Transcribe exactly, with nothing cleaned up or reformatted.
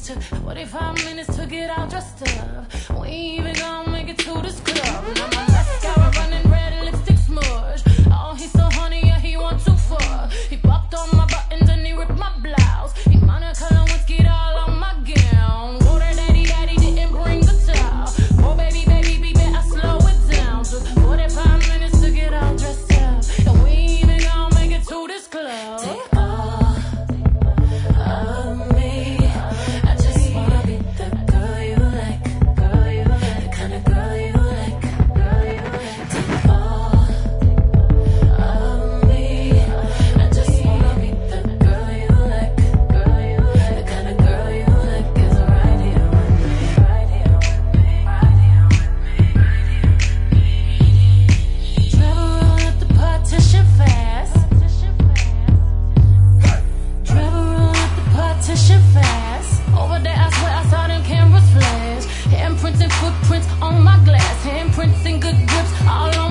Took forty-five minutes to get all dressed up. We ain't even gonna make it to this club. Now my mascara running red, lipstick smudge. Oh, he's so honey, yeah, he want too far. He popped on my buttons and he ripped my blouse. He Monica Lewinsky all on my gown. Water daddy, daddy didn't bring the towel. Oh, baby, baby, baby, I slow it down. Took forty-five minutes to get all dressed up. And we ain't even gonna make it to this club. Take all of me. I just wanna be the girl you like, girl you like, the kind of girl you like, girl you like. Take all of me. I just wanna be the girl you like, girl you like, the kind of girl you like is right here with me, right here with me, right here with me, right here. Travel roll up the partition fast. Travel roll up the partition fast. Over there, I swear I saw them cameras flash. Handprints and footprints on my glass. Handprints and good grips all on